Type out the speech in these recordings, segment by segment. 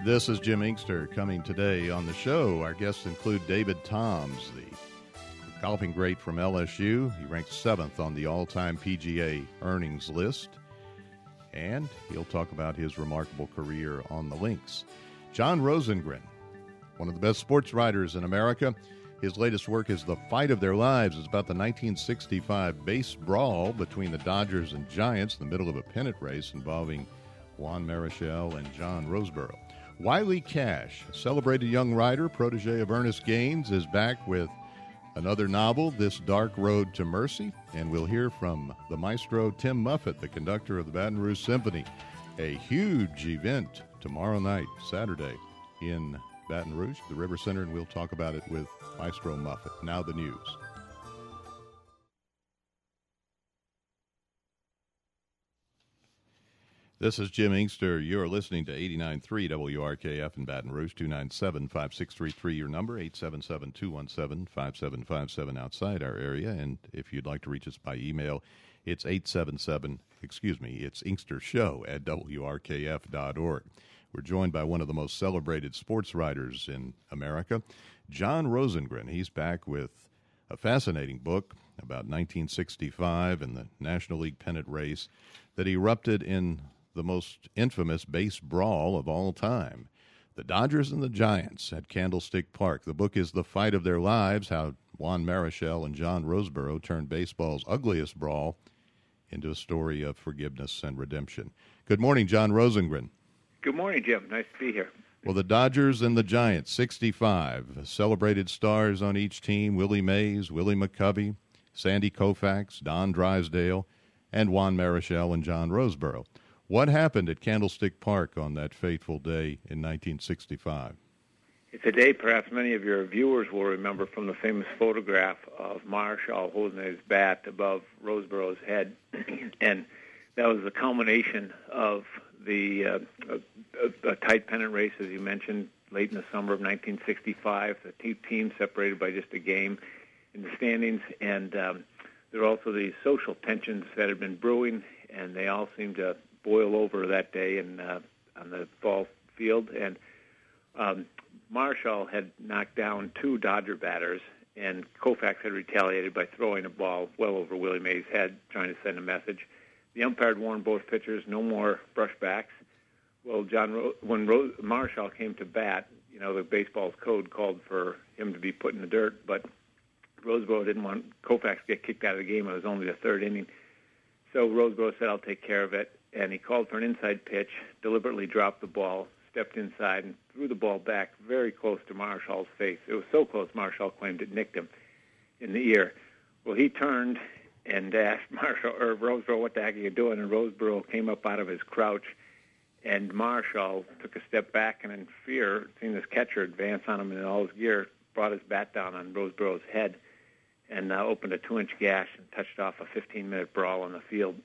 This is Jim Inkster coming today on the show. Our guests include David Toms, the golfing great from LSU. He ranks 7th on the all-time PGA earnings list, and he'll talk about his remarkable career on the links. John Rosengren, one of the best sports writers in America. His latest work is The Fight of Their Lives. It's about the 1965 base brawl between the Dodgers and Giants in the middle of a pennant race involving Juan Marichal and John Roseboro. Wiley Cash, a celebrated young writer, protege of Ernest Gaines, is back with another novel, This Dark Road to Mercy, and we'll hear from the maestro Tim Muffet, the conductor of the Baton Rouge Symphony. A huge event tomorrow night, Saturday, in Baton Rouge, the River Center, and we'll talk about it with Maestro Muffet. Now the news. This is Jim Inkster. You're listening to 89.3 WRKF in Baton Rouge, 297-5633, your number, 877-217-5757 outside our area. And if you'd like to reach us by email, it's it's inkstershow@wrkf.org. We're joined by one of the most celebrated sports writers in America, John Rosengren. He's back with a fascinating book about 1965 and the National League pennant race that erupted in the most infamous base brawl of all time, the Dodgers and the Giants at Candlestick Park. The book is The Fight of Their Lives, how Juan Marichal and John Roseboro turned baseball's ugliest brawl into a story of forgiveness and redemption. Good morning, John Rosengren. Good morning, Jim. Nice to be here. Well, the Dodgers and the Giants, 65, celebrated stars on each team, Willie Mays, Willie McCovey, Sandy Koufax, Don Drysdale, and Juan Marichal and John Roseboro. What happened at Candlestick Park on that fateful day in 1965? It's a day perhaps many of your viewers will remember from the famous photograph of Marichal holding his bat above Roseboro's head. And that was the culmination of the a tight pennant race, as you mentioned, late in the summer of 1965. The two teams separated by just a game in the standings. And there were also these social tensions that had been brewing, and they all seemed to boil over that day on the ball field. And Marichal had knocked down two Dodger batters, and Koufax had retaliated by throwing a ball well over Willie Mays' head, trying to send a message. The umpire had warned both pitchers, no more brushbacks. Well, when Marichal came to bat, you know, the baseball's code called for him to be put in the dirt, but Roseboro didn't want Koufax to get kicked out of the game. It was only the third inning. So Roseboro said, I'll take care of it. And he called for an inside pitch, deliberately dropped the ball, stepped inside, and threw the ball back very close to Marshall's face. It was so close, Marichal claimed it nicked him in the ear. Well, he turned and asked Roseboro, what the heck are you doing? And Roseboro came up out of his crouch, and Marichal took a step back and in fear, seeing this catcher advance on him in all his gear, brought his bat down on Roseboro's head and opened a 2-inch gash and touched off a 15-minute brawl on the field.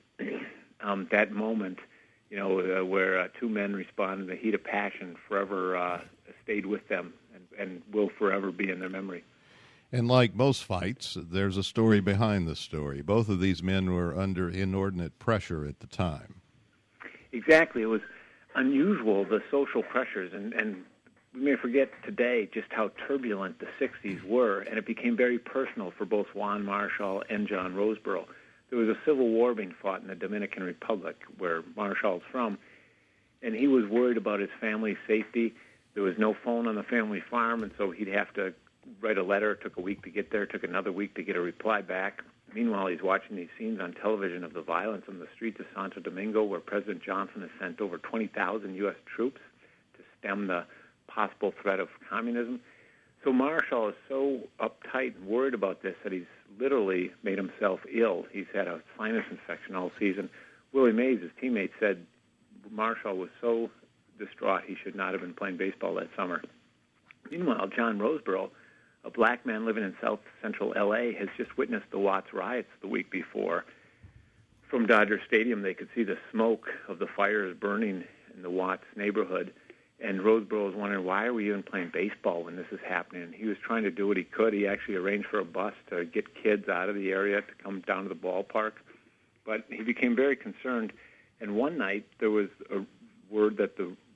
That moment, you know, where two men respond in the heat of passion forever stayed with them and will forever be in their memory. And like most fights, there's a story behind the story. Both of these men were under inordinate pressure at the time. Exactly. It was unusual, the social pressures, and we may forget today just how turbulent the 60s were, and it became very personal for both Juan Marichal and John Roseboro. There was a civil war being fought in the Dominican Republic, where Marshall's from, and he was worried about his family's safety. There was no phone on the family farm, and so he'd have to write a letter. It took a week to get there, took another week to get a reply back. Meanwhile, he's watching these scenes on television of the violence on the streets of Santo Domingo, where President Johnson has sent over 20,000 U.S. troops to stem the possible threat of communism. So Marichal is so uptight and worried about this that he's literally made himself ill. He's had a sinus infection all season. Willie Mays, his teammate, said Marichal was so distraught he should not have been playing baseball that summer. Meanwhile, John Roseboro, a black man living in south central L.A., has just witnessed the Watts riots the week before. From Dodger Stadium, they could see the smoke of the fires burning in the Watts neighborhood. And Roseboro was wondering, why are we even playing baseball when this is happening? And he was trying to do what he could. He actually arranged for a bus to get kids out of the area to come down to the ballpark. But he became very concerned. And one night, there was a word that the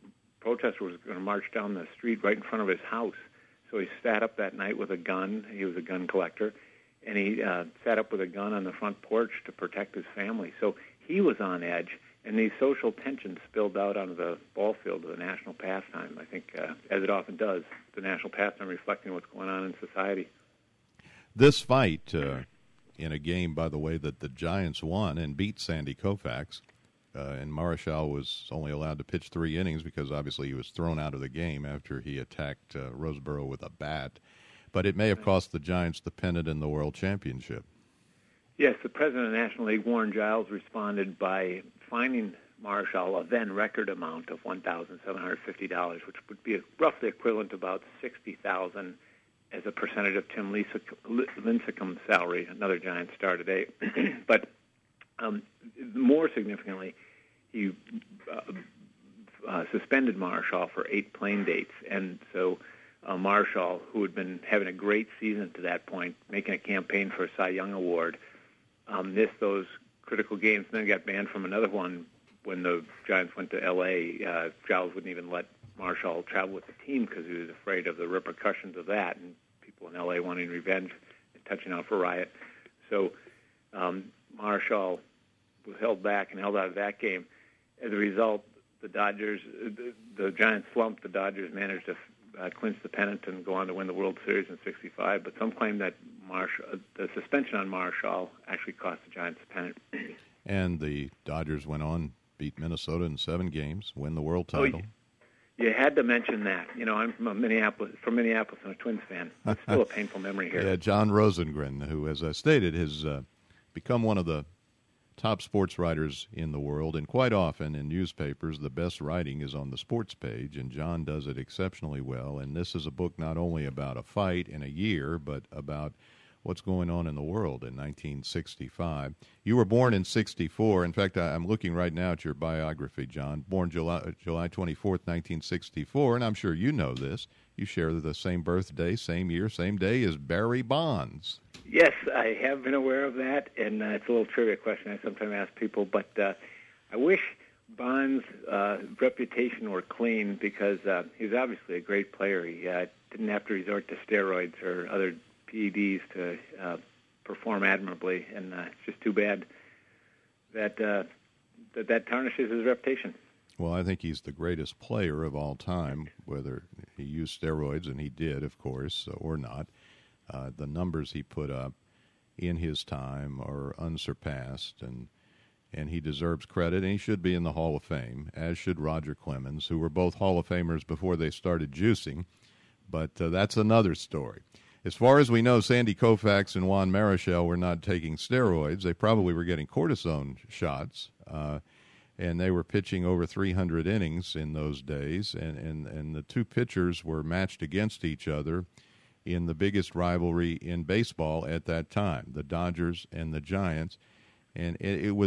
protester was going to march down the street right in front of his house. So he sat up that night with a gun. He was a gun collector. And he sat up with a gun on the front porch to protect his family. So he was on edge, and these social tensions spilled out onto the ball field of the national pastime. I think, as it often does, the national pastime reflecting what's going on in society. This fight, in a game, by the way, that the Giants won and beat Sandy Koufax, and Marichal was only allowed to pitch 3 innings because obviously he was thrown out of the game after he attacked Roseboro with a bat. But it may have cost the Giants the pennant and the World Championship. Yes, the president of the National League, Warren Giles, responded by fining Marichal a then record amount of $1,750, which would be roughly equivalent to about $60,000 as a percentage of Tim Lincecum's salary, another Giant star today. But more significantly, he suspended Marichal for 8 plane dates, and so Marichal, who had been having a great season to that point, making a campaign for a Cy Young Award, missed those critical games, and then got banned from another one when the Giants went to L.A. Giles wouldn't even let Marichal travel with the team because he was afraid of the repercussions of that, and people in L.A. wanting revenge and touching out for riot. So Marichal was held back and held out of that game. As a result, the Giants slumped. The Dodgers managed to clinch the pennant and go on to win the World Series in '65. But some claim that the suspension on Marichal actually cost the Giants the pennant. And the Dodgers went on, beat Minnesota in 7 games, win the world title. You had to mention that. You know, I'm from Minneapolis and a Twins fan. It's still a painful memory here. Yeah, John Rosengren, who, as I stated, has become one of the top sports writers in the world, and quite often in newspapers the best writing is on the sports page, and John does it exceptionally well. And this is a book not only about a fight in a year, but about what's going on in the world in 1965. You were born in 64. In fact, I'm looking right now at your biography, John. Born July 24th, 1964, and I'm sure you know this. You share the same birthday, same year, same day as Barry Bonds. Yes, I have been aware of that, and it's a little trivia question I sometimes ask people, but I wish Bonds' reputation were clean because he was obviously a great player. He didn't have to resort to steroids or other PEDs to perform admirably, and it's just too bad that that tarnishes his reputation. Well, I think he's the greatest player of all time, whether he used steroids, and he did, of course, or not. The numbers he put up in his time are unsurpassed, and he deserves credit, and he should be in the Hall of Fame, as should Roger Clemens, who were both Hall of Famers before they started juicing, but that's another story. As far as we know, Sandy Koufax and Juan Marichal were not taking steroids. They probably were getting cortisone shots, and they were pitching over 300 innings in those days, and the two pitchers were matched against each other in the biggest rivalry in baseball at that time, the Dodgers and the Giants, and it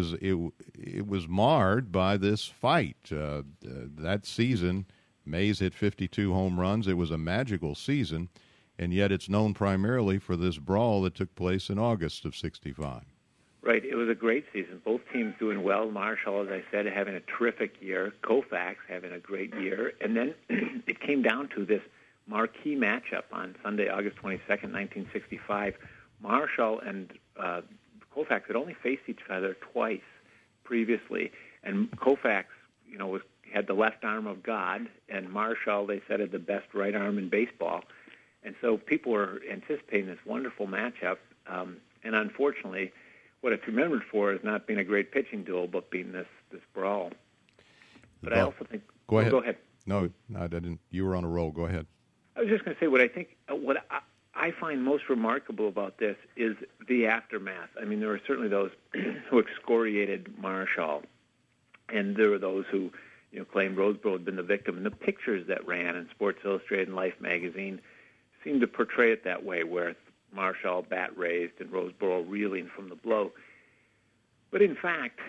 was marred by this fight. That season, Mays hit 52 home runs. It was a magical season, and yet it's known primarily for this brawl that took place in August of '65. Right. It was a great season. Both teams doing well. Marichal, as I said, having a terrific year. Koufax having a great year. And then it came down to this marquee matchup on Sunday, August 22nd, 1965. Marichal and Koufax had only faced each other twice previously. And Koufax, had the left arm of God, and Marichal, they said, had the best right arm in baseball. And so people were anticipating this wonderful matchup. And unfortunately, what it's remembered for is not being a great pitching duel, but being this brawl. But I also think... Go ahead. Go ahead. No, I didn't. You were on a roll. Go ahead. I was just going to say what I find most remarkable about this is the aftermath. I mean, there were certainly those who excoriated Marichal, and there were those who claimed Roseboro had been the victim. And the pictures that ran in Sports Illustrated and Life magazine seemed to portray it that way, where Marichal bat raised and Roseboro reeling from the blow. But in fact,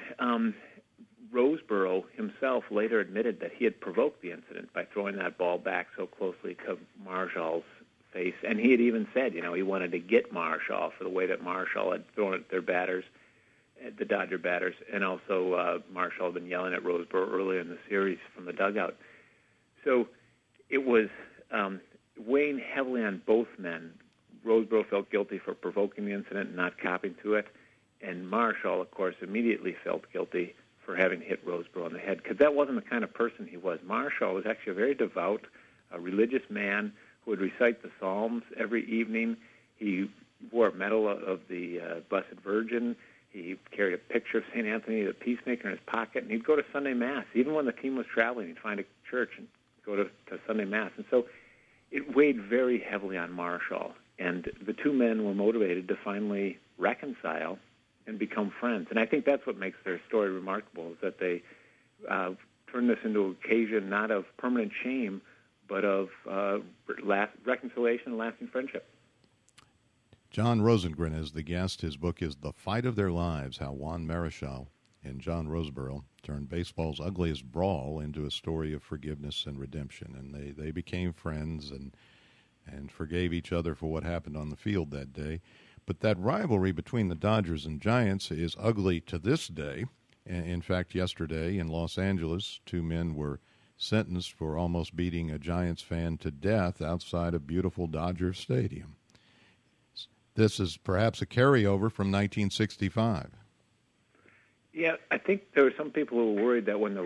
Roseboro himself later admitted that he had provoked the incident by throwing that ball back so closely to Marshall's face. And he had even said, he wanted to get Marichal for the way that Marichal had thrown at their batters, at the Dodger batters, and also Marichal had been yelling at Roseboro earlier in the series from the dugout. So it was weighing heavily on both men. Roseborough felt guilty for provoking the incident and not copping to it, and Marshall, of course, immediately felt guilty for having hit Roseborough on the head, because that wasn't the kind of person he was. Marshall was actually a very devout, religious man who would recite the Psalms every evening. He wore a medal of the Blessed Virgin. He carried a picture of St. Anthony the Peacemaker in his pocket, and he'd go to Sunday Mass. Even when the team was traveling, he'd find a church and go to Sunday Mass. And so it weighed very heavily on Marshall, and the two men were motivated to finally reconcile and become friends. And I think that's what makes their story remarkable, is that they turned this into an occasion not of permanent shame, but of reconciliation and lasting friendship. John Rosengren is the guest. His book is The Fight of Their Lives, How Juan Marichal and John Roseborough turned baseball's ugliest brawl into a story of forgiveness and redemption. And they became friends and forgave each other for what happened on the field that day. But that rivalry between the Dodgers and Giants is ugly to this day. In fact, yesterday in Los Angeles, two men were sentenced for almost beating a Giants fan to death outside a beautiful Dodger stadium. This is perhaps a carryover from 1965. Yeah, I think there were some people who were worried that when the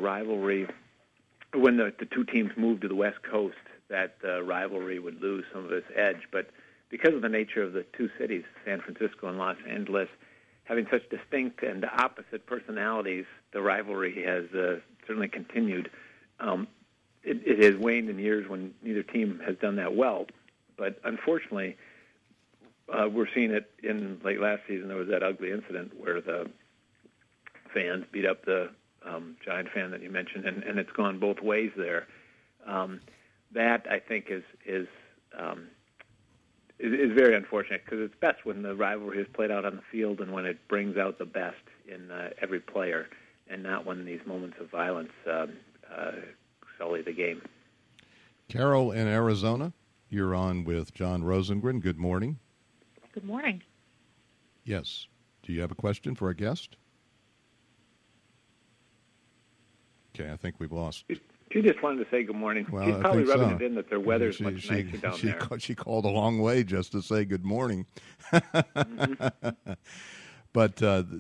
two teams moved to the West Coast, that the rivalry would lose some of its edge. But because of the nature of the two cities, San Francisco and Los Angeles, having such distinct and opposite personalities, the rivalry has certainly continued. It has waned in years when neither team has done that well. But unfortunately, we're seeing it in late last season. There was that ugly incident where the fans beat up the Giant fan that you mentioned, and it's gone both ways there. That, I think, is very unfortunate, because it's best when the rivalry is played out on the field and when it brings out the best in every player, and not when these moments of violence sully the game. Carol in Arizona, you're on with John Rosengren. Good morning. Good morning. Yes. Do you have a question for a guest? Okay, I think we've lost. She just wanted to say good morning. Well, She's probably rubbing so. it in that their weather's much nicer down there. She called a long way just to say good morning. Mm-hmm. But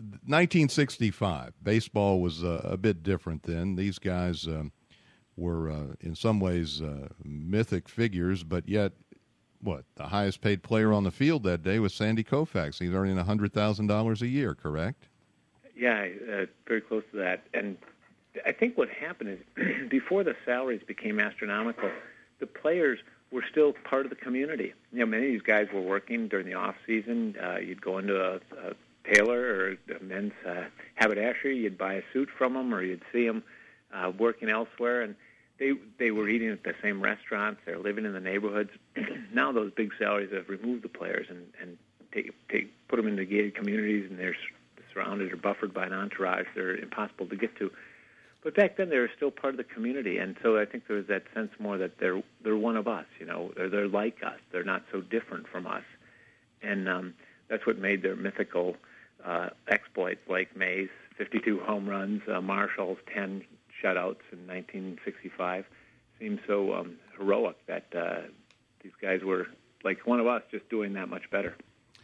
1965, baseball was a bit different then. These guys were, in some ways, mythic figures, but yet, the highest paid player on the field that day was Sandy Koufax. He's earning $100,000 a year, correct? Yeah, very close to that. And I think what happened is before the salaries became astronomical, the players were still part of the community. Many of these guys were working during the off season. You'd go into a tailor or a men's haberdashery. You'd buy a suit from them, or you'd see them working elsewhere. And they were eating at the same restaurants. They're living in the neighborhoods. Now those big salaries have removed the players and put them into gated communities, and they're surrounded or buffered by an entourage. They're impossible to get to. But back then, they were still part of the community, and so I think there was that sense more that they're one of us. They're like us. They're not so different from us, and that's what made their mythical exploits, like May's 52 home runs, Marshall's 10 shutouts in 1965, seem so heroic that these guys were like one of us, just doing that much better.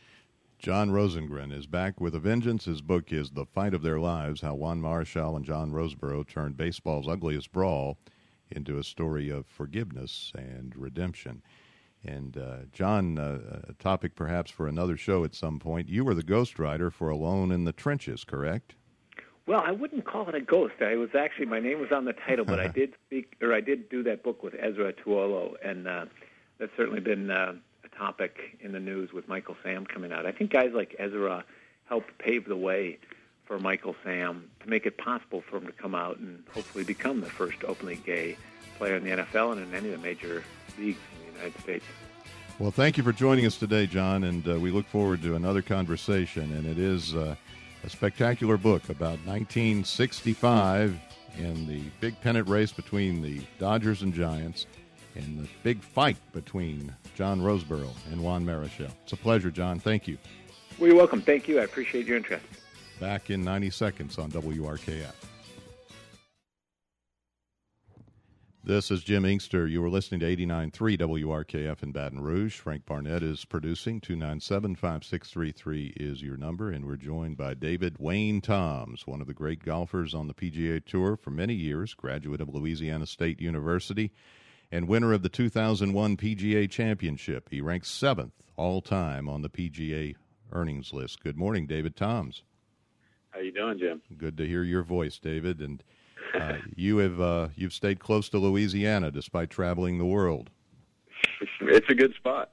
John Rosengren is back with a vengeance. His book is The Fight of Their Lives, How Juan Marichal and John Roseborough turned baseball's ugliest brawl into a story of forgiveness and redemption. And, John, a topic perhaps for another show at some point, you were the ghostwriter for Alone in the Trenches, correct? Well, I wouldn't call it a ghost. My name was on the title, but I did do that book with Ezra Tuolo, and that's certainly been a topic in the news with Michael Sam coming out. I think guys like Ezra helped pave the way for Michael Sam to make it possible for him to come out and hopefully become the first openly gay player in the NFL and in any of the major leagues in the United States. Well, thank you for joining us today, John, and we look forward to another conversation. And it is a spectacular book about 1965 and the big pennant race between the Dodgers and Giants and the big fight between John Roseborough and Juan Marichal. It's a pleasure, John. Thank you. Well, you're welcome. Thank you. I appreciate your interest. Back in 90 seconds on WRKF. This is Jim Inkster. You were listening to 89.3 WRKF in Baton Rouge. Frank Barnett is producing. 297-5633 is your number, and we're joined by David Wayne Toms, one of the great golfers on the PGA Tour for many years, graduate of Louisiana State University, and winner of the 2001 PGA Championship. He ranks 7th all-time on the PGA earnings list. Good morning, David Toms. How you doing, Jim? Good to hear your voice, David, and you've stayed close to Louisiana despite traveling the world. It's a good spot.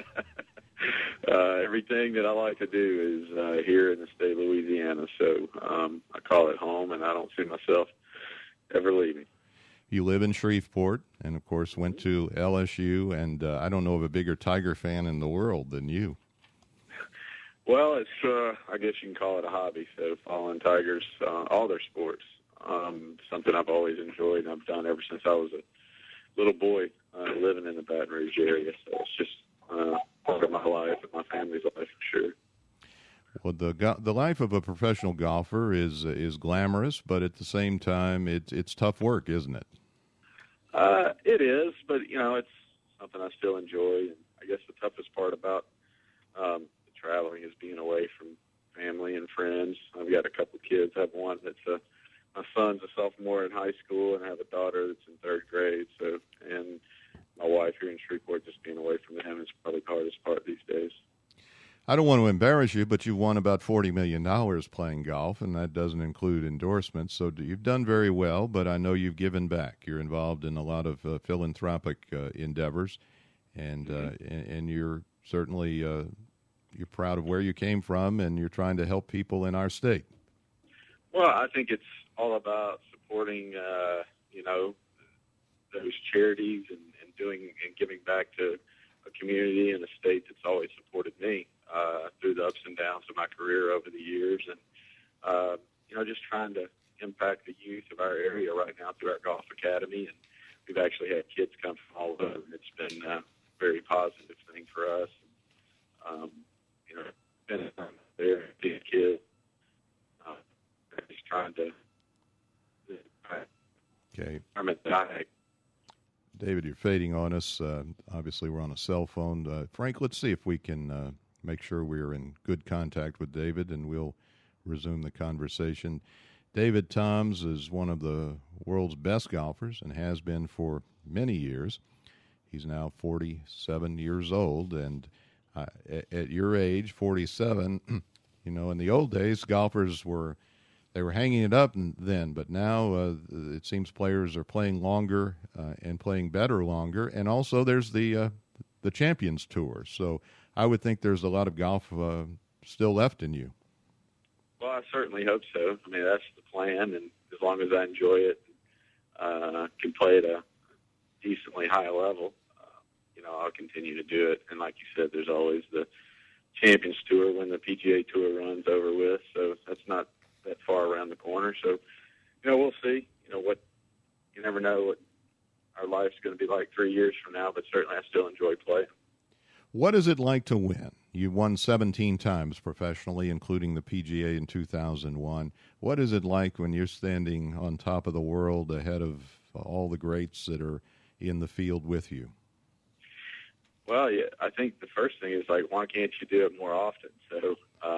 Everything that I like to do is here in the state of Louisiana, so I call it home, and I don't see myself ever leaving. You live in Shreveport, and of course went to LSU, and I don't know of a bigger Tiger fan in the world than you. Well, it's I guess you can call it a hobby. So following Tigers, all their sports. Something I've always enjoyed and I've done ever since I was a little boy living in the Baton Rouge area. So it's just part of my life and my family's life for sure. Well, the life of a professional golfer is glamorous, but at the same time, it's tough work, isn't it? It is, but it's something I still enjoy. And I guess the toughest part about the traveling is being away from family and friends. I've got a couple kids. I have one that's my son's a sophomore in high school, and I have a daughter that's in 3rd grade. So, and my wife here in Shreveport, just being away from them is probably the hardest part these days. I don't want to embarrass you, but you've won about $40 million playing golf, and that doesn't include endorsements. So you've done very well, but I know you've given back. You're involved in a lot of philanthropic endeavors, and and you're certainly you're proud of where you came from, and you're trying to help people in our state. Well, I think it's all about supporting, those charities and doing and giving back to a community and a state that's always supported me through the ups and downs of my career over the years, and just trying to impact the youth of our area right now through our golf academy. And we've actually had kids come from all over, and it's been a very positive thing for us. Been there, being a kid, just trying to. Okay. I'm at the David, you're fading on us. Obviously, we're on a cell phone. Frank, let's see if we can make sure we're in good contact with David, and we'll resume the conversation. David Toms is one of the world's best golfers and has been for many years. He's now 47 years old, and at your age, 47, in the old days, golfers were hanging it up then, but now it seems players are playing longer and playing better longer, and also there's the Champions Tour. So I would think there's a lot of golf still left in you. Well, I certainly hope so. I mean, that's the plan, and as long as I enjoy it, can play at a decently high level, I'll continue to do it. And like you said, there's always the Champions Tour when the PGA Tour runs over with, so that's not that far around the corner. So, we'll see. You never know what our life's going to be like 3 years from now, but certainly I still enjoy playing. What is it like to win? You won 17 times professionally, including the PGA in 2001. What is it like when you're standing on top of the world ahead of all the greats that are in the field with you? Well, yeah, I think the first thing is, why can't you do it more often? So,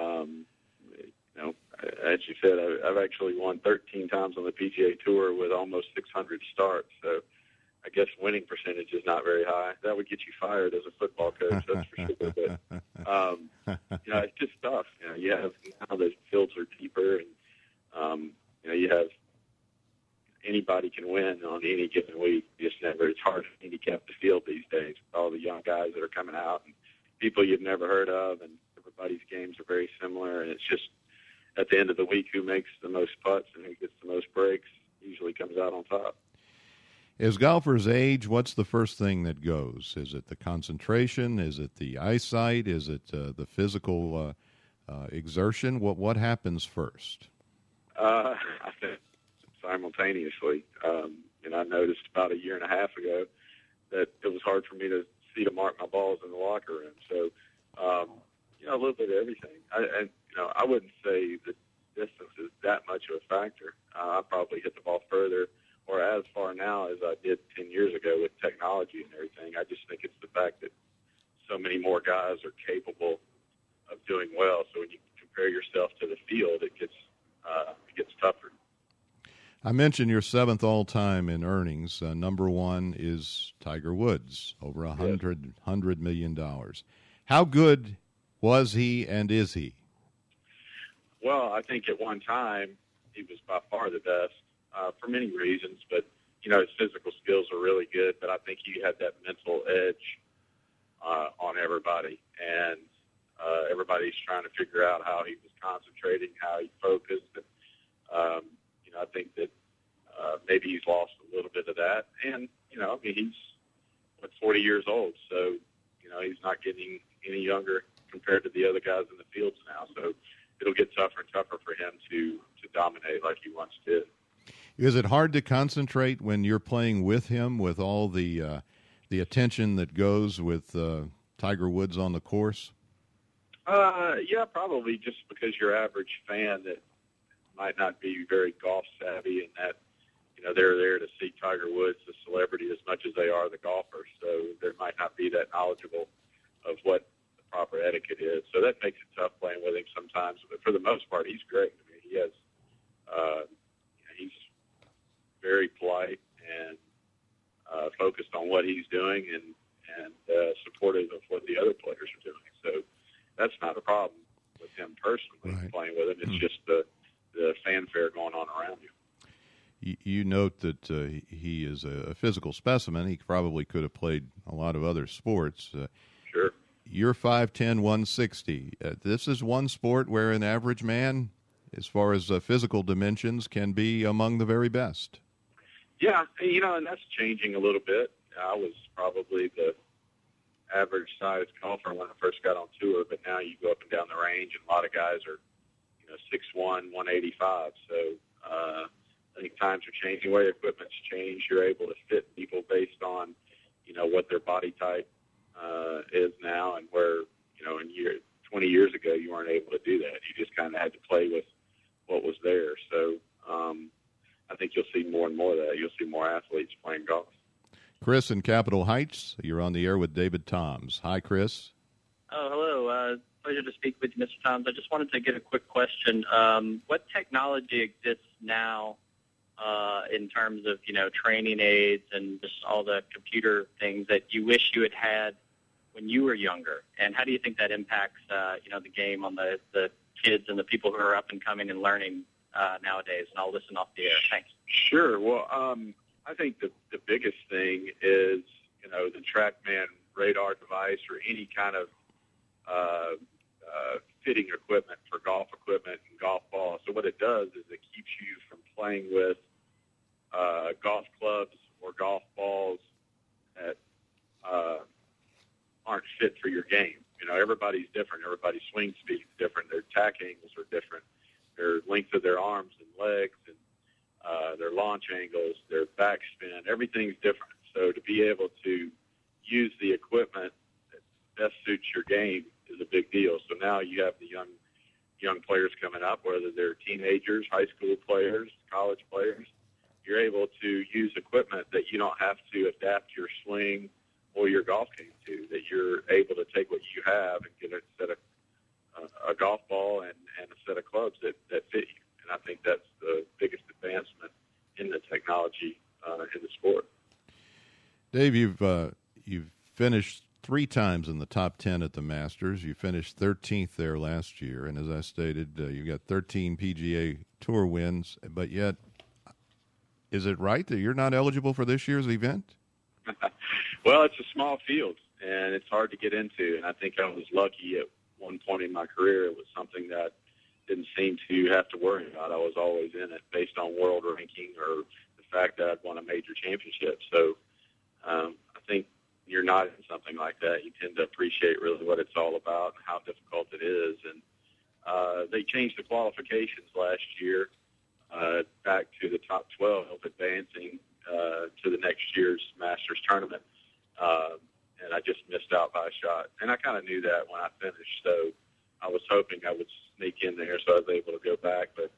as you said, I've actually won 13 times on the PGA Tour with almost 600 starts. So I guess winning percentage is not very high. That would get you fired as a football coach, that's for sure. But, it's just tough. You have now the fields are deeper, and, you have anybody can win on any given week. It's hard to handicap the field these days with all the young guys that are coming out and people you've never heard of, and everybody's games are very similar, and it's just at the end of the week who makes the most putts and who gets the most breaks usually comes out on top. As golfers age, what's the first thing that goes? Is it the concentration? Is it the eyesight? Is it the physical exertion? What happens first? I think simultaneously. I noticed about a year and a half ago that it was hard for me to see to mark my balls in the locker room. So, a little bit of everything. I wouldn't say the distance is that much of a factor. I probably hit the ball further or as far now as I did 10 years ago with technology and everything. I just think it's the fact that so many more guys are capable of doing well. So when you compare yourself to the field, it gets tougher. I mentioned your seventh all-time in earnings. Number one is Tiger Woods, over $100 million. How good was he and is he? Well, I think at one time he was by far the best for many reasons, but, his physical skills are really good, but I think he had that mental edge on everybody, and everybody's trying to figure out how he was concentrating, how he focused, and, I think that maybe he's lost a little bit of that, and, he's 40 years old, so, he's not getting any younger compared to the other guys in the fields now, so it'll get tougher and tougher for him to dominate like he once did. Is it hard to concentrate when you're playing with him, with all the attention that goes with Tiger Woods on the course? Yeah, probably, just because your average fan that might not be very golf savvy, and that they're there to see Tiger Woods, the celebrity, as much as they are the golfer. So there might not be that knowledgeable of what the proper etiquette is. So that makes it tough playing with him sometimes. But for the most part, he's great. I mean, he has he's very polite and focused on what he's doing and supportive of what the other players are doing. So that's not a problem with him personally, right, playing with him. It's just the fanfare going on around him. You note that he is a physical specimen. He probably could have played a lot of other sports. Sure. You're 5'10", 160. This is one sport where an average man, as far as physical dimensions, can be among the very best. Yeah, and that's changing a little bit. I was probably the average-sized golfer when I first got on tour, but now you go up and down the range, and a lot of guys are, 6'1", 185. So I think times are changing. The way equipment's changed, you're able to fit people based on, what their body type is now, and where, 20 years ago you weren't able to do that. You just kind of had to play with what was there. So I think you'll see more and more of that. You'll see more athletes playing golf. Chris in Capitol Heights, you're on the air with David Toms. Hi, Chris. Oh, hello. Pleasure to speak with you, Mr. Toms. I just wanted to get a quick question. What technology exists now in terms of, training aids and just all the computer things that you wish you had had when you were younger? And how do you think that impacts, the game on the kids and the people who are up and coming and learning nowadays? And I'll listen off the air. Thanks. Sure. Well, I think the biggest thing is, the TrackMan radar device or any kind of fitting equipment for golf equipment and golf balls. So what it does is it keeps you from playing with golf clubs or golf balls that aren't fit for your game. Everybody's different. Everybody's swing speed is different. Their tack angles are different. Their length of their arms and legs and their launch angles, their backspin, everything's different. So to be able to use the equipment that best suits your game is a big deal. So now you have the young players coming up, whether they're teenagers, high school players, college players. You're able to use equipment that you don't have to adapt your swing or your golf game to, that you're able to take what you have and get a set of a golf ball and a set of clubs that fit you. And I think that's the biggest advancement in the technology in the sport. Dave, you've finished 3 times in the top 10 at the Masters. You finished 13th there last year, and as I stated, you got 13 PGA Tour wins. But yet, is it right that you're not eligible for this year's event? Well, it's a small field, and it's hard to get into. And I think I was lucky at one point in my career. It was something that didn't seem to have to worry about. I was always in it based on world ranking or the fact that I'd won a major championship. So I think you're not in something like that. You tend to appreciate really what it's all about and how difficult it is. And they changed the qualifications last year back to the top 12, advancing to the next year's Masters tournament. And I just missed out by a shot. And I kind of knew that when I finished, so I was hoping I would sneak in there, so I was able to go back. But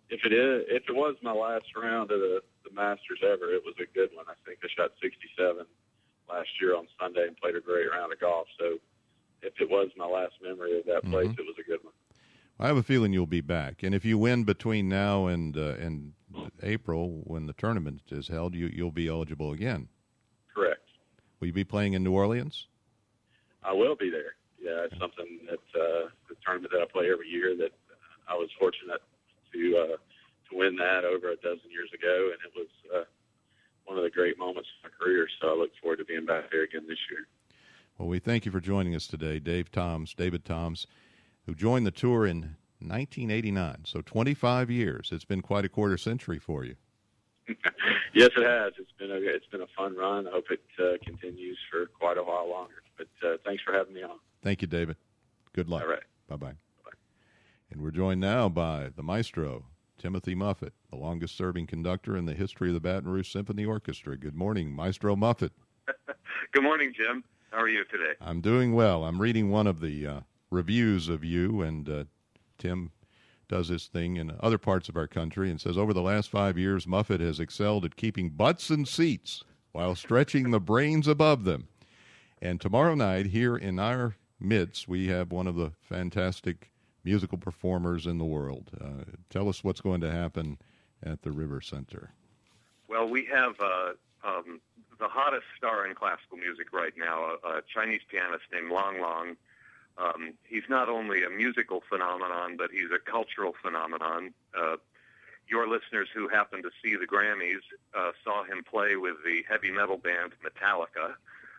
If it was my last round of the Masters ever, it was a good one. I think I shot 67 last year on Sunday and played a great round of golf. So if it was my last memory of that place, it was a good one. I have a feeling you'll be back, and if you win between now and April, when the tournament is held, you'll be eligible again. Correct. Will you be playing in New Orleans? I will be there. Yeah, it's something that the tournament that I play every year that I was fortunate to win that over a dozen years ago, and it was one of the great moments of my career. So I look forward to being back there again this year. Well, we thank you for joining us today, David Toms, who joined the tour in 1989. So 25 years. It's been quite a quarter century for you. Yes, it has. It's been a fun run. I hope it continues for quite a while longer. But thanks for having me on. Thank you, David. Good luck. All right. Bye-bye. Bye. And we're joined now by the maestro, Timothy Muffett, the longest-serving conductor in the history of the Baton Rouge Symphony Orchestra. Good morning, Maestro Muffett. Good morning, Jim. How are you today? I'm doing well. I'm reading one of the reviews of you, and Tim does his thing in other parts of our country and says, over the last 5 years, Muffett has excelled at keeping butts in seats while stretching the brains above them. And tomorrow night, here in our midst, we have one of the fantastic musical performers in the world. Tell us what's going to happen at the River Center. Well, we have the hottest star in classical music right now, a Chinese pianist named Long Long. He's not only a musical phenomenon, but he's a cultural phenomenon. Your listeners who happened to see the Grammys saw him play with the heavy metal band Metallica.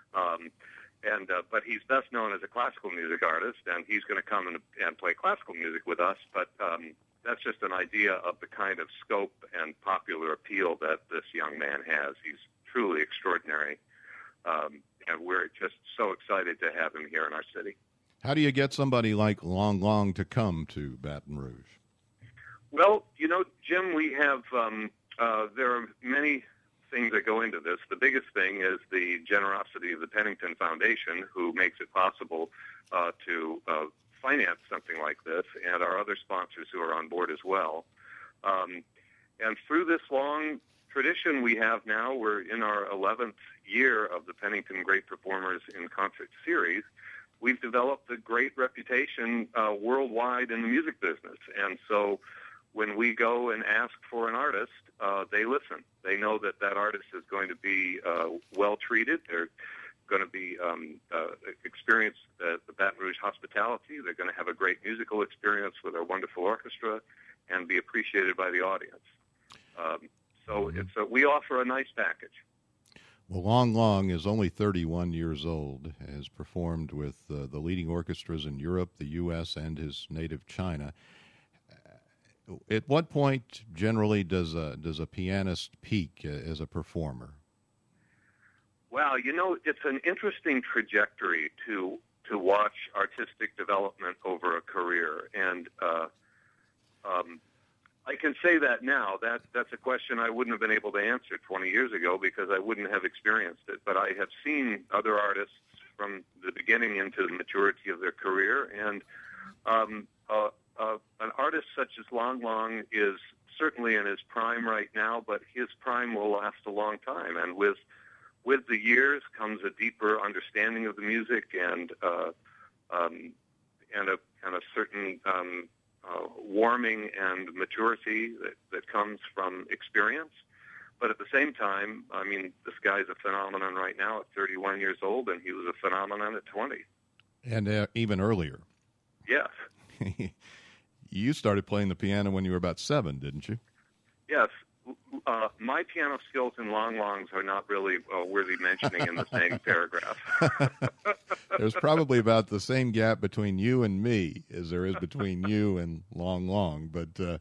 But he's best known as a classical music artist, and he's going to come and play classical music with us. But that's just an idea of the kind of scope and popular appeal that this young man has. He's truly extraordinary, and we're just so excited to have him here in our city. How do you get somebody like Long Long to come to Baton Rouge? Well, Jim, we have there are many things that go into this. The biggest thing is the generosity of the Pennington Foundation, who makes it possible to finance something like this, and our other sponsors who are on board as well. And through this long tradition we have now, we're in our 11th year of the Pennington Great Performers in Concert series. We've developed a great reputation worldwide in the music business. And so when we go and ask for an artist, they listen. They know that that artist is going to be well treated. They're going to be experience the Baton Rouge hospitality. They're going to have a great musical experience with our wonderful orchestra and be appreciated by the audience. We offer a nice package. Well, Long Long is only 31 years old, has performed with the leading orchestras in Europe, the U.S., and his native China. At what point, generally, does a pianist peak as a performer? Well, it's an interesting trajectory to watch artistic development over a career, and I can say that now. That's a question I wouldn't have been able to answer 20 years ago because I wouldn't have experienced it. But I have seen other artists from the beginning into the maturity of their career, and an artist such as Long Long is certainly in his prime right now, but his prime will last a long time. And with the years comes a deeper understanding of the music and a certain warming and maturity that comes from experience. But at the same time, I mean, this guy's a phenomenon right now at 31 years old, and he was a phenomenon at 20. And even earlier. Yes. You started playing the piano when you were about 7, didn't you? Yes. My piano skills and Long Long's are not really worthy mentioning in the same paragraph. There's probably about the same gap between you and me as there is between you and Long Long. But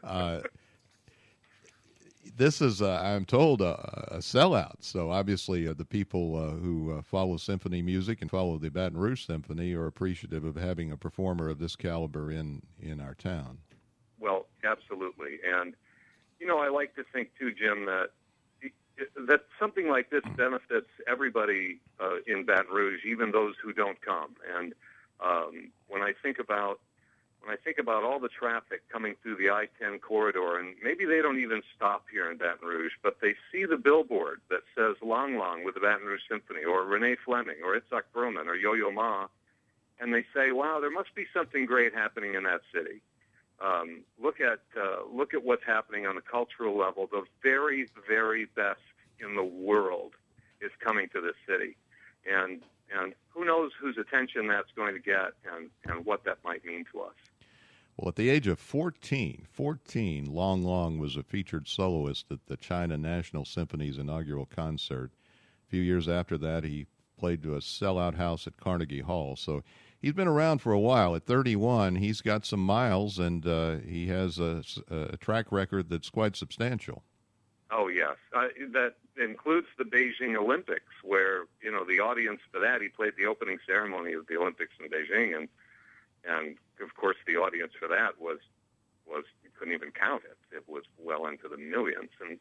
this is, I'm told, a sellout. So obviously the people who follow symphony music and follow the Baton Rouge Symphony are appreciative of having a performer of this caliber in our town. Well, absolutely. And I like to think, too, Jim, that something like this benefits everybody in Baton Rouge, even those who don't come. And when I think about I think about all the traffic coming through the I-10 corridor, and maybe they don't even stop here in Baton Rouge, but they see the billboard that says Long Long with the Baton Rouge Symphony, or Renee Fleming, or Itzhak Perlman, or Yo-Yo Ma, and they say, wow, there must be something great happening in that city. Look at what's happening on the cultural level. The very, very best in the world is coming to this city, and who knows whose attention that's going to get, and what that might mean to us. Well, at the age of 14, Long Long was a featured soloist at the China National Symphony's inaugural concert. A few years after that, he played to a sellout house at Carnegie Hall. So he's been around for a while. At 31, he's got some miles, and he has a track record that's quite substantial. Oh, yes. That includes the Beijing Olympics, where, the audience for that, he played the opening ceremony of the Olympics in Beijing, and of course the audience for that was you couldn't even count it. It was well into the millions, and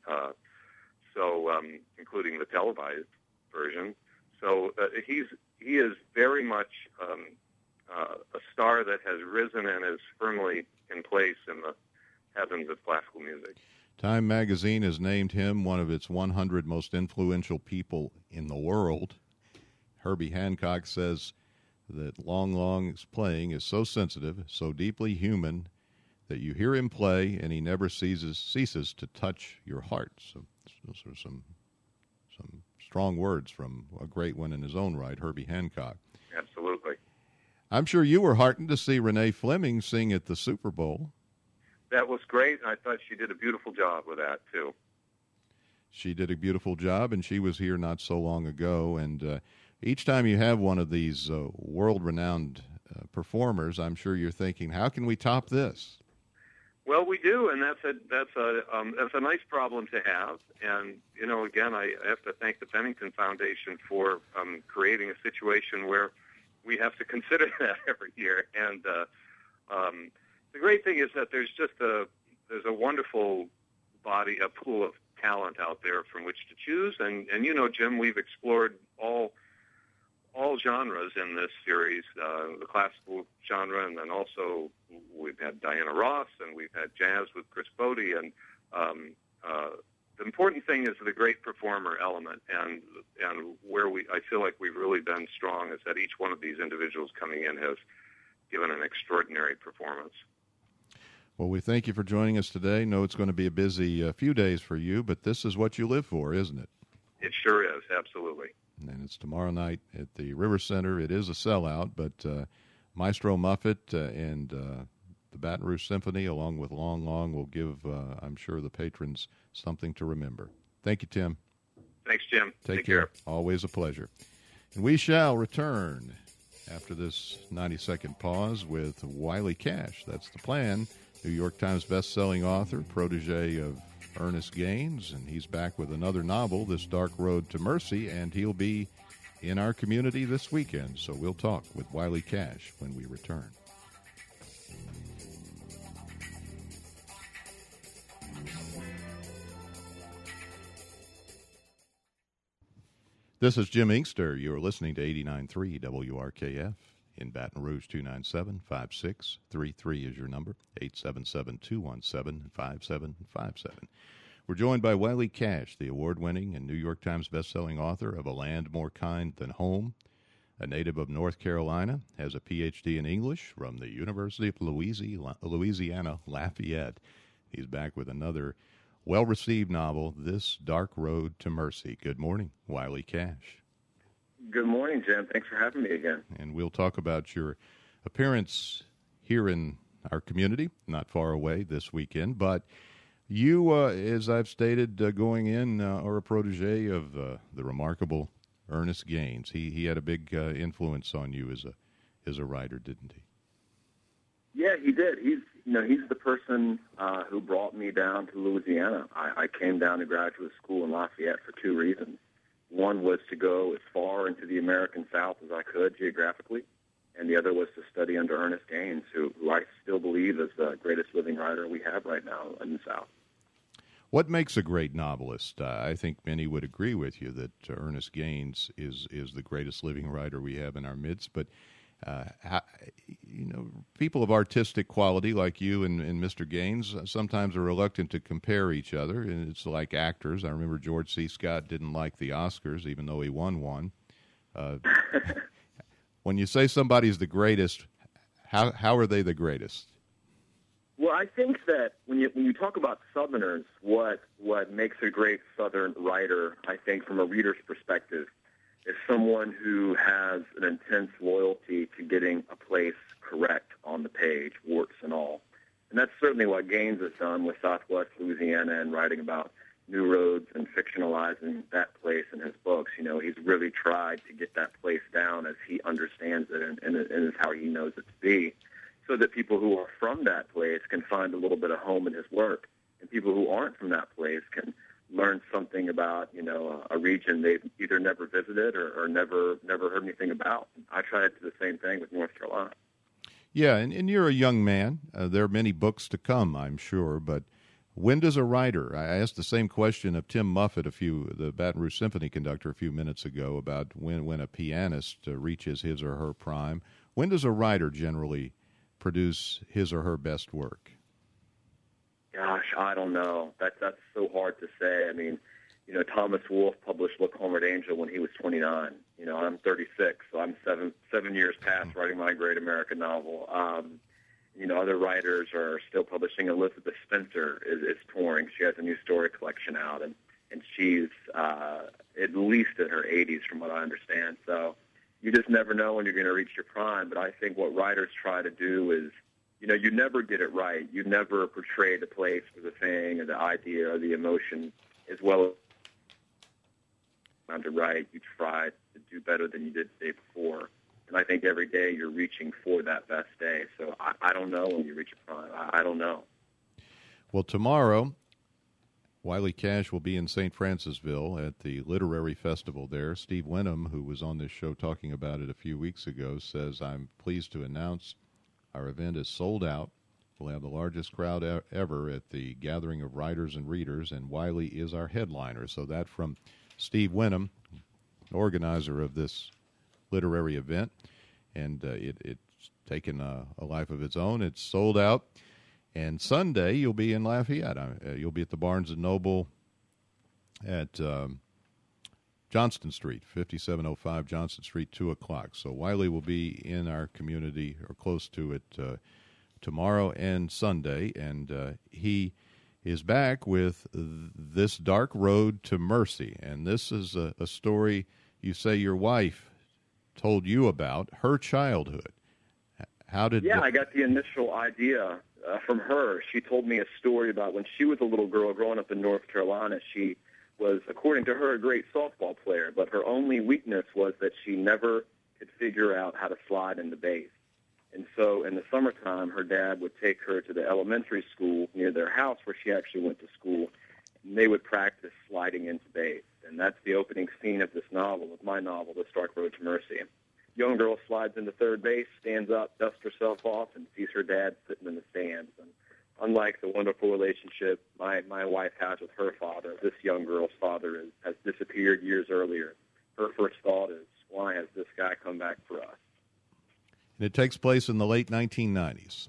including the televised version. So he is very much a star that has risen and is firmly in place in the heavens of classical music. Time magazine has named him one of its 100 most influential people in the world. Herbie Hancock says that Long Long's playing is so sensitive, so deeply human, that you hear him play and he never ceases to touch your heart. So those are some strong words from a great one in his own right, Herbie Hancock. Absolutely. I'm sure you were heartened to see Renee Fleming sing at the Super Bowl. That was great. I thought she did a beautiful job with that, too. She did a beautiful job, and she was here not so long ago. And each time you have one of these world-renowned performers, I'm sure you're thinking, how can we top this? Well, we do, and that's a nice problem to have. And again, I have to thank the Pennington Foundation for creating a situation where we have to consider that every year. And the great thing is that there's a wonderful pool of talent out there from which to choose. And Jim, we've explored all genres in this series, the classical genre, and then also we've had Diana Ross, and we've had jazz with Chris Bode. And the important thing is the great performer element, and where I feel like we've really been strong is that each one of these individuals coming in has given an extraordinary performance. Well, we thank you for joining us today. Know it's going to be a busy few days for you, but this is what you live for, isn't it? It sure is, absolutely. And it's tomorrow night at the River Center. It is a sellout, but Maestro Muffet and the Baton Rouge Symphony, along with Long Long, will give, I'm sure, the patrons something to remember. Thank you, Tim. Thanks, Jim. Take care. Always a pleasure. And we shall return after this 90-second pause with Wiley Cash. That's the plan. New York Times best-selling author, protege of Ernest Gaines, and he's back with another novel, This Dark Road to Mercy, and he'll be in our community this weekend. So we'll talk with Wiley Cash when we return. This is Jim Inkster. You're listening to 89.3 WRKF. In Baton Rouge, 297-5633 is your number, 877-217-5757. We're joined by Wiley Cash, the award-winning and New York Times bestselling author of A Land More Kind Than Home. A native of North Carolina, has a Ph.D. in English from the University of Louisiana Lafayette. He's back with another well-received novel, This Dark Road to Mercy. Good morning, Wiley Cash. Good morning, Jim. Thanks for having me again. And we'll talk about your appearance here in our community, not far away this weekend. But you, as I've stated, going in, are a protege of the remarkable Ernest Gaines. He had a big influence on you as a writer, didn't he? Yeah, he did. He's the person who brought me down to Louisiana. I came down to graduate school in Lafayette for two reasons. One was to go as far into the American South as I could geographically, and the other was to study under Ernest Gaines, who I still believe is the greatest living writer we have right now in the South. What makes a great novelist? I think many would agree with you that Ernest Gaines is the greatest living writer we have in our midst, but People of artistic quality like you and Mr. Gaines sometimes are reluctant to compare each other, and it's like actors. I remember George C. Scott didn't like the Oscars, even though he won one. When you say somebody's the greatest, how are they the greatest? Well, I think that when you talk about Southerners, what makes a great Southern writer, I think, from a reader's perspective, is someone who has an intense loyalty to getting a place correct on the page, warts and all. And that's certainly what Gaines has done with Southwest Louisiana and writing about New Roads and fictionalizing that place in his books. He's really tried to get that place down as he understands it and is how he knows it to be, so that people who are from that place can find a little bit of home in his work, and people who aren't from that place can learn something about, a region they've either never visited or never heard anything about. I try to do the same thing with North Carolina. Yeah, and you're a young man. There are many books to come, I'm sure, but when does a writer, I asked the same question of Tim Muffet, the Baton Rouge Symphony conductor, a few minutes ago, about when a pianist reaches his or her prime. When does a writer generally produce his or her best work? Gosh, I don't know. That's so hard to say. I mean, Thomas Wolfe published Look Homeward Angel when he was 29. I'm 36, so I'm seven years past writing my great American novel. Other writers are still publishing. Elizabeth Spencer is touring. She has a new story collection out, and she's at least in her 80s from what I understand. So you just never know when you're going to reach your prime. But I think what writers try to do is, you never get it right. You never portray the place or the thing or the idea or the emotion as well as time to write. You try to do better than you did the day before. And I think every day you're reaching for that best day. So I don't know when you reach your prime. I don't know. Well, tomorrow, Wiley Cash will be in St. Francisville at the literary festival there. Steve Wenham, who was on this show talking about it a few weeks ago, says, "I'm pleased to announce our event is sold out. We'll have the largest crowd ever at the gathering of writers and readers, and Wiley is our headliner." So that from Steve Wenham, organizer of this literary event, and it's taken a life of its own. It's sold out, and Sunday you'll be in Lafayette. You'll be at the Barnes & Noble at Johnston Street, 5705 Johnston Street, 2 o'clock. So Wiley will be in our community or close to it tomorrow and Sunday, and he is back with This Dark Road to Mercy. And this is a story you say your wife told you about, her childhood. How did... Yeah, I got the initial idea from her. She told me a story about when she was a little girl growing up in North Carolina. She was, according to her, a great softball player, but her only weakness was that she never could figure out how to slide into base. And so in the summertime, her dad would take her to the elementary school near their house where she actually went to school, and they would practice sliding into base. And that's the opening scene of this novel, of my novel, This Dark Road to Mercy. Young girl slides into third base, stands up, dusts herself off, and sees her dad sitting in the stands. And unlike the wonderful relationship my wife has with her father, this young girl's father has disappeared years earlier. Her first thought is, why has this guy come back for us? And it takes place in the late 1990s.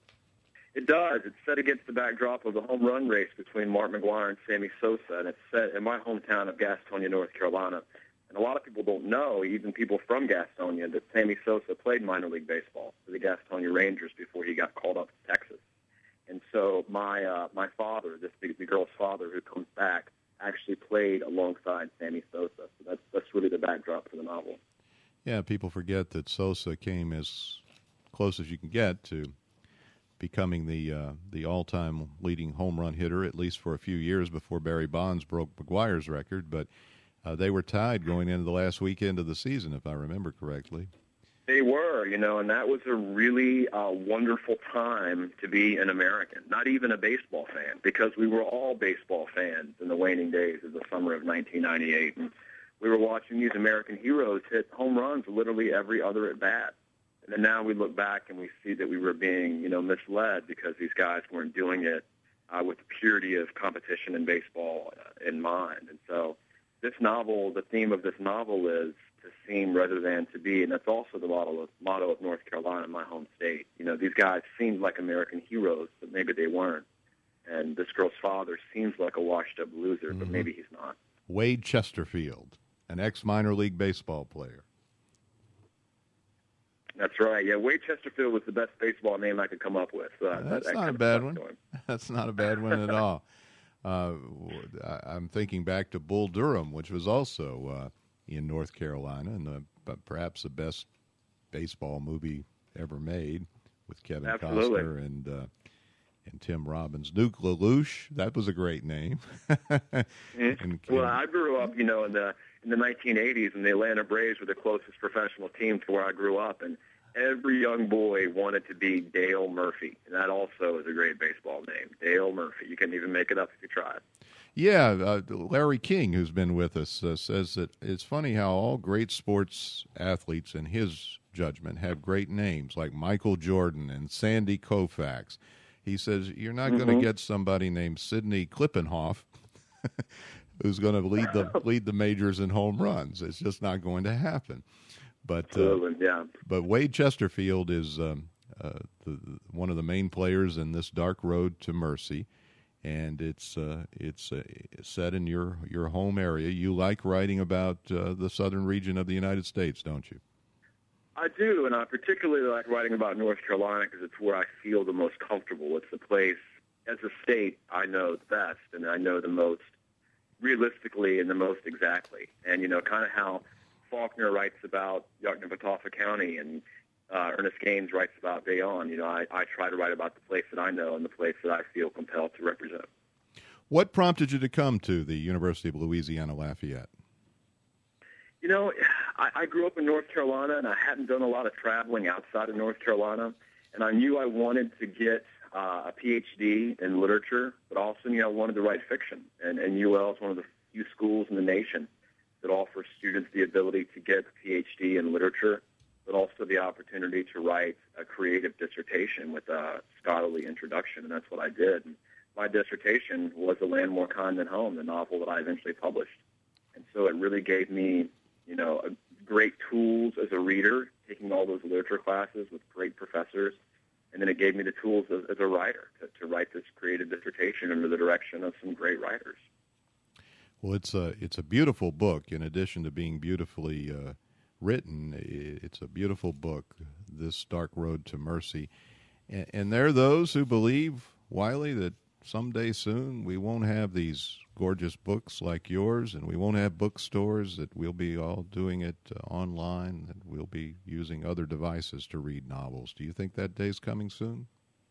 It does. It's set against the backdrop of the home run race between Mark McGwire and Sammy Sosa, and it's set in my hometown of Gastonia, North Carolina. And a lot of people don't know, even people from Gastonia, that Sammy Sosa played minor league baseball for the Gastonia Rangers before he got called up to Texas. And so my father, the girl's father who comes back, actually played alongside Sammy Sosa. So that's really the backdrop for the novel. Yeah, people forget that Sosa came as close as you can get to becoming the all-time leading home run hitter, at least for a few years before Barry Bonds broke McGwire's record. But they were tied going into the last weekend of the season, if I remember correctly. They were, and that was a really wonderful time to be an American, not even a baseball fan, because we were all baseball fans in the waning days of the summer of 1998. And we were watching these American heroes hit home runs literally every other at-bat. And then now we look back and we see that we were being, misled because these guys weren't doing it with the purity of competition in baseball in mind. And so this novel, the theme of this novel is to seem rather than to be, and that's also the motto of North Carolina, my home state. You know, these guys seemed like American heroes, but maybe they weren't. And this girl's father seems like a washed-up loser, but maybe he's not. Wade Chesterfield, an ex-minor league baseball player. That's right. Yeah, Wade Chesterfield was the best baseball name I could come up with. That's not a bad one. That's not a bad one at all. I'm thinking back to Bull Durham, which was also in North Carolina, and perhaps the best baseball movie ever made with Kevin Costner and Tim Robbins. Duke LaLoosh, that was a great name. Well, I grew up, in the 1980s, and the Atlanta Braves were the closest professional team to where I grew up, and every young boy wanted to be Dale Murphy, and that also is a great baseball name, Dale Murphy. You couldn't even make it up if you tried. Yeah, Larry King, who's been with us, says that it's funny how all great sports athletes, in his judgment, have great names, like Michael Jordan and Sandy Koufax. He says, you're not going to get somebody named Sidney Klippenhoff who's going to lead the majors in home runs. It's just not going to happen. But but Wade Chesterfield is one of the main players in this Dark Road to Mercy, and it's set in your home area. You like writing about the southern region of the United States, don't you? I do, and I particularly like writing about North Carolina because it's where I feel the most comfortable. It's the place, as a state, I know the best, and I know the most realistically and the most exactly. And, kind of how Faulkner writes about Yoknapatawpha County and Ernest Gaines writes about Bayonne. I try to write about the place that I know and the place that I feel compelled to represent. What prompted you to come to the University of Louisiana Lafayette? I grew up in North Carolina, and I hadn't done a lot of traveling outside of North Carolina, and I knew I wanted to get a PhD in literature, but also I wanted to write fiction, and UL is one of the few schools in the nation that offers students the ability to get a PhD in literature, but also the opportunity to write a creative dissertation with a scholarly introduction, and that's what I did. And my dissertation was A Land More Kind Than Home, the novel that I eventually published. And so it really gave me great tools as a reader, taking all those literature classes with great professors, and then it gave me the tools as a writer to write this creative dissertation under the direction of some great writers. Well, it's a beautiful book. In addition to being beautifully written, it's a beautiful book, This Dark Road to Mercy. And there are those who believe, Wiley, that someday soon we won't have these gorgeous books like yours, and we won't have bookstores, that we'll be all doing it online, that we'll be using other devices to read novels. Do you think that day's coming soon?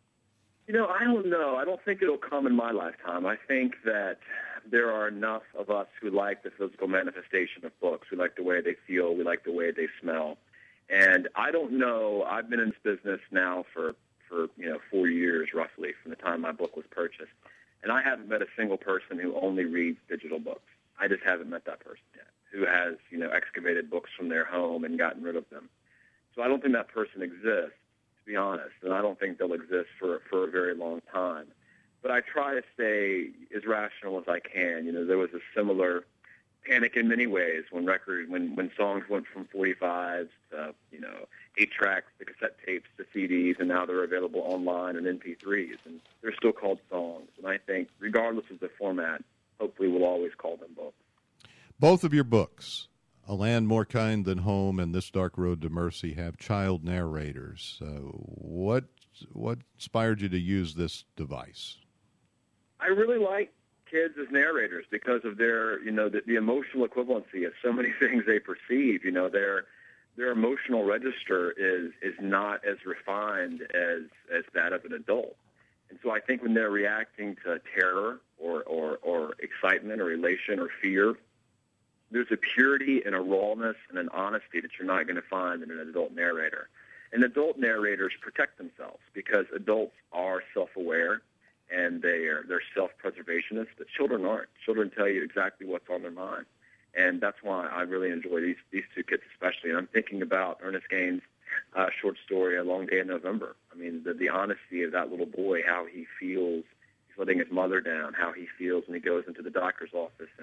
I don't know. I don't think it'll come in my lifetime. I think that there are enough of us who like the physical manifestation of books. We like the way they feel. We like the way they smell. And I don't know. I've been in this business now for 4 years, roughly, from the time my book was purchased. And I haven't met a single person who only reads digital books. I just haven't met that person yet, who has, excavated books from their home and gotten rid of them. So I don't think that person exists, to be honest, and I don't think they'll exist for a very long time. But I try to stay as rational as I can. There was a similar panic in many ways when songs went from 45s to 8-tracks to cassette tapes to CDs, and now they're available online and MP3s, and they're still called songs. And I think, regardless of the format, hopefully we'll always call them books. Both of your books, A Land More Kind Than Home and This Dark Road to Mercy, have child narrators. What inspired you to use this device? I really like kids as narrators because of their, the emotional equivalency of so many things they perceive. Their emotional register is not as refined as that of an adult. And so I think when they're reacting to terror or excitement or elation or fear, there's a purity and a rawness and an honesty that you're not going to find in an adult narrator. And adult narrators protect themselves because adults are self-aware and they're self-preservationists, but children aren't. Children tell you exactly what's on their mind. And that's why I really enjoy these two kids especially. And I'm thinking about Ernest Gaines' short story, A Long Day in November. I mean, the honesty of that little boy, how he feels, he's letting his mother down, how he feels when he goes into the doctor's office and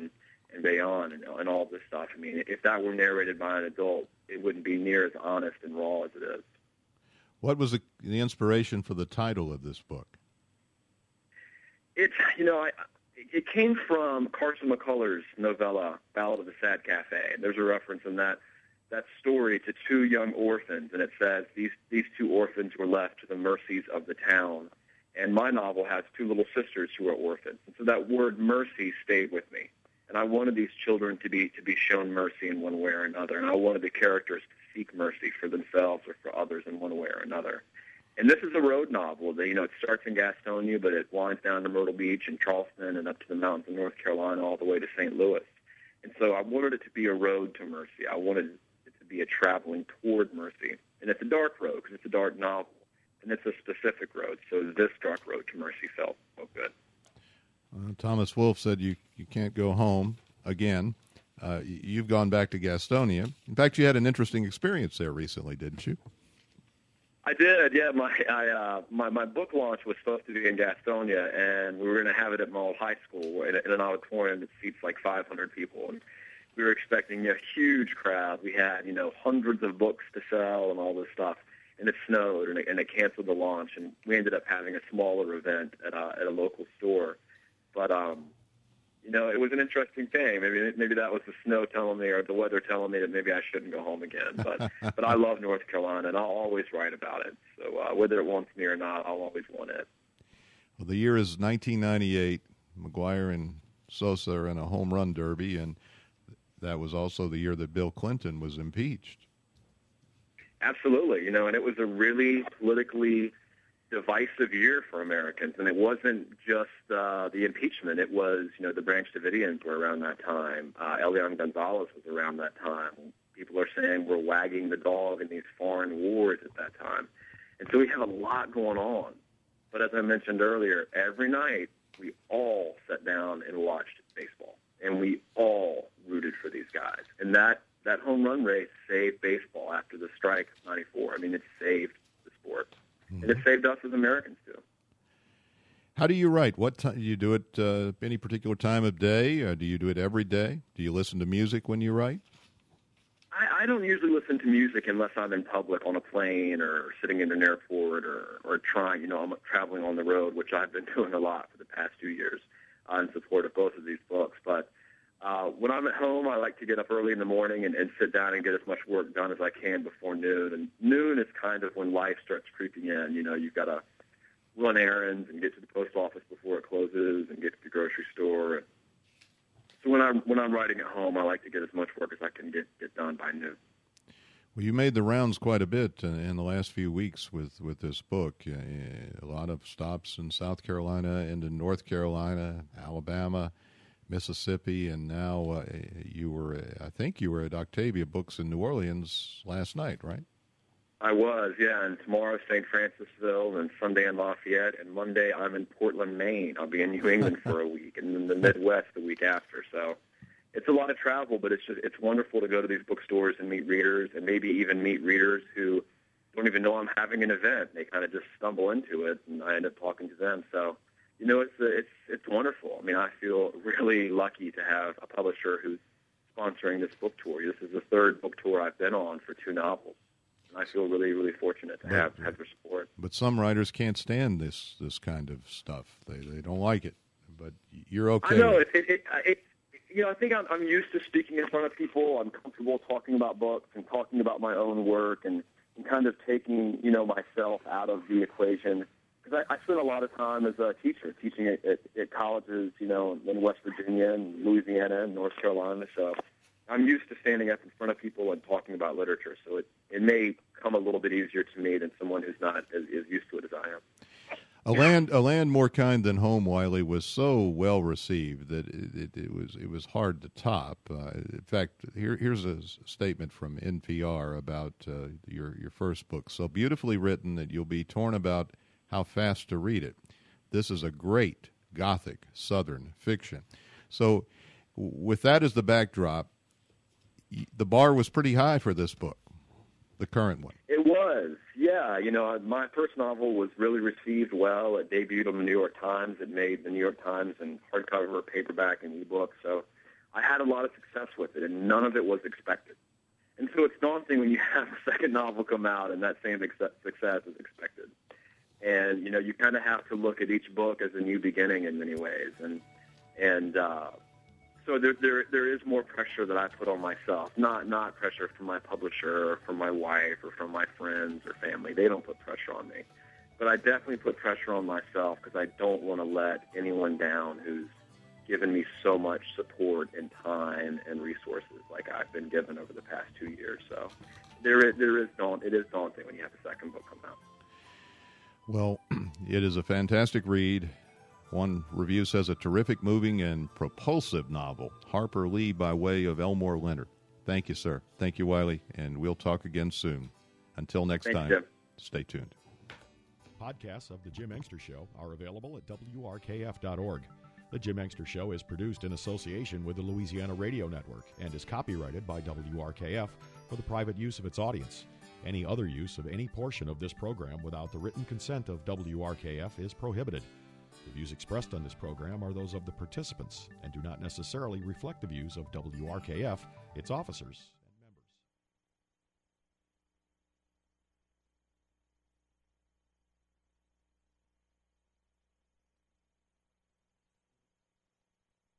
and beyond and all this stuff. I mean, if that were narrated by an adult, it wouldn't be near as honest and raw as it is. What was the inspiration for the title of this book? It's, it came from Carson McCullers' novella, Ballad of the Sad Cafe. There's a reference in that story to two young orphans, and it says these two orphans were left to the mercies of the town. And my novel has two little sisters who are orphans. And so that word mercy stayed with me. And I wanted these children to be shown mercy in one way or another. And I wanted the characters to seek mercy for themselves or for others in one way or another. And this is a road novel. It starts in Gastonia, but it winds down to Myrtle Beach and Charleston and up to the mountains of North Carolina all the way to St. Louis. And so I wanted it to be a road to mercy. I wanted it to be a traveling toward mercy. And it's a dark road because it's a dark novel. And it's a specific road, so this dark road to mercy felt good. Thomas Wolfe said you can't go home again. You've gone back to Gastonia. In fact, you had an interesting experience there recently, didn't you? I did, yeah. My book launch was supposed to be in Gastonia, and we were going to have it at my old high school in an auditorium that seats like 500 people. And we were expecting a huge crowd. We had, hundreds of books to sell and all this stuff. And it snowed, and it canceled the launch, and we ended up having a smaller event at a local store. But it was an interesting thing. Maybe that was the snow telling me, or the weather telling me that maybe I shouldn't go home again. But I love North Carolina, and I'll always write about it. So whether it wants me or not, I'll always want it. Well, the year is 1998. McGuire and Sosa are in a home run derby, and that was also the year that Bill Clinton was impeached. Absolutely, and it was a really politically divisive year for Americans, and it wasn't just the impeachment. It was, the Branch Davidians were around that time. Elian Gonzalez was around that time. People are saying we're wagging the dog in these foreign wars at that time. And so we have a lot going on. But as I mentioned earlier, every night we all sat down and watched baseball, and we all rooted for these guys. And that home run race saved baseball after the strike of '94. It saved the sport. Mm-hmm. And it saved us as Americans, too. How do you write? What time do you do it? Any particular time of day? Or do you do it every day? Do you listen to music when you write? I don't usually listen to music unless I'm in public on a plane or sitting in an airport or trying, I'm traveling on the road, which I've been doing a lot for the past 2 years in support of both of these books. But when I'm at home, I like to get up early in the morning and sit down and get as much work done as I can before noon. And noon is kind of when life starts creeping in. You've got to run errands and get to the post office before it closes and get to the grocery store. So when I'm writing at home, I like to get as much work as I can get done by noon. Well, you made the rounds quite a bit in the last few weeks with this book. A lot of stops in South Carolina and in North Carolina, Alabama, Mississippi, and now I think you were at Octavia Books in New Orleans last night, right? I was, yeah, and tomorrow St. Francisville, and Sunday in Lafayette, and Monday I'm in Portland, Maine. I'll be in New England for a week, and then the Midwest the week after. So it's a lot of travel, but it's wonderful to go to these bookstores and meet readers, and maybe even meet readers who don't even know I'm having an event. They kind of just stumble into it, and I end up talking to them. So, it's wonderful. I feel really lucky to have a publisher who's sponsoring this book tour. This is the third book tour I've been on for 2 novels. And I feel really, really fortunate to have their support. But some writers can't stand this kind of stuff. They don't like it. But you're okay. I know. I think I'm used to speaking in front of people. I'm comfortable talking about books and talking about my own work and kind of taking, myself out of the equation. Because I spent a lot of time as a teacher, teaching at colleges, in West Virginia and Louisiana and North Carolina. So I'm used to standing up in front of people and talking about literature, so it may come a little bit easier to me than someone who's not as used to it as I am. A Land More Kind Than Home, Wiley, was so well received that it was hard to top. In fact, here's a statement from NPR about your first book. So beautifully written that you'll be torn about how fast to read it. This is a great Gothic Southern fiction. So with that as the backdrop, the bar was pretty high for this book, the current one. It was, yeah. My first novel was really received well. It debuted on the New York Times. It made the New York Times in hardcover, paperback, and ebook. So I had a lot of success with it, and none of it was expected. And so it's daunting when you have a second novel come out and that same success is expected. And, you know, you kind of have to look at each book as a new beginning in many ways. And so there is more pressure that I put on myself, not pressure from my publisher or from my wife or from my friends or family. They don't put pressure on me. But I definitely put pressure on myself because I don't want to let anyone down who's given me so much support and time and resources like I've been given over the past 2 years. So it is daunting when you have the second book come out. Well, it is a fantastic read. One review says a terrific, moving, and propulsive novel. Harper Lee by way of Elmore Leonard. Thank you, sir. Thank you, Wiley, and we'll talk again soon. Until next Thanks, time, Jim. Stay tuned. Podcasts of The Jim Engster Show are available at WRKF.org. The Jim Engster Show is produced in association with the Louisiana Radio Network and is copyrighted by WRKF for the private use of its audience. Any other use of any portion of this program without the written consent of WRKF is prohibited. The views expressed on this program are those of the participants and do not necessarily reflect the views of WRKF, its officers,